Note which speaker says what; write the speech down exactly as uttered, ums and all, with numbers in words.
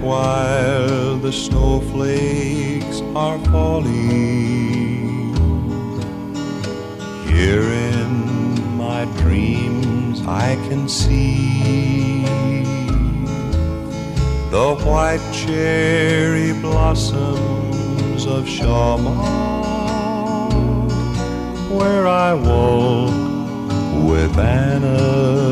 Speaker 1: while the snowflakes are falling. Here in my dreams I can see the white cherry blossoms of Shawmut, where I walk with Anna.